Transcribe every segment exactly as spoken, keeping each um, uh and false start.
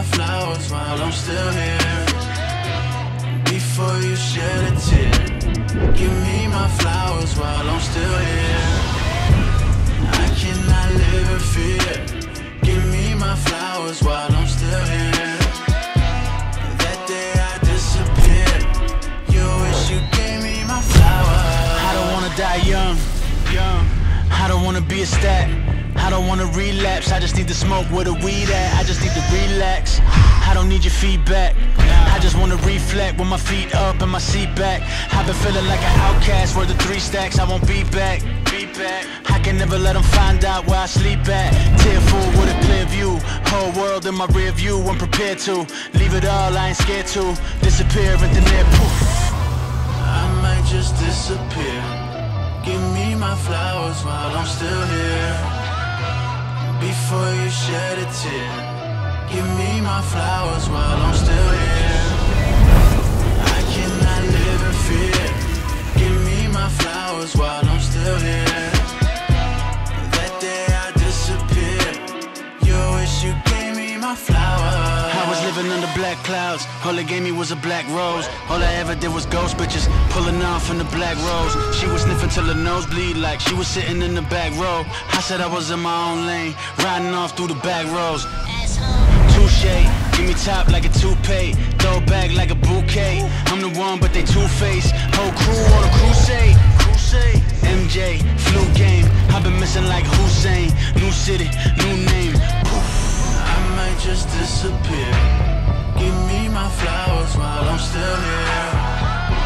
my flowers while I'm still here. Before you shed a tear, give me my flowers while I'm still here. I cannot live in fear. Give me my flowers while I'm still here. That day I disappeared. You wish you gave me my flowers. I don't wanna die young, young. I don't wanna be a stat. I don't wanna relapse. I just need to smoke where the weed at. I just need to relax. I don't need your feedback. I just wanna reflect with my feet up and my seat back. I've been feeling like an outcast, worth the three stacks. I won't be back. Be back. I can never let them find out where I sleep at. Tearful with a clear view. Whole world in my rear view. I'm prepared to leave it all. I ain't scared to disappear into near poof. I might just disappear. Give me my flowers while I'm still here. Before you shed a tear, give me my flowers while I'm still here. I cannot live in fear. Give me my flowers while I'm still here. That day I disappeared. You wish you gave me my flowers. I was living under black clouds. All they gave me was a black rose. All I ever did was ghost bitches pulling off in the black rose. She was sniffing till her nose bleed like she was sitting in the back row. I said I was in my own lane, riding off through the back rows. Touche, give me top like a toupee, throw back like a bouquet. I'm the one, but they two-faced. Whole crew on a crusade. Crusade. M J, flu game. I've been missing like Hussein. New city, new name. Poof. I might just disappear. Give me my flowers while I'm still here.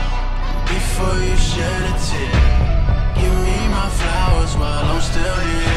Before you shed a tear, give me my flowers while I'm still here.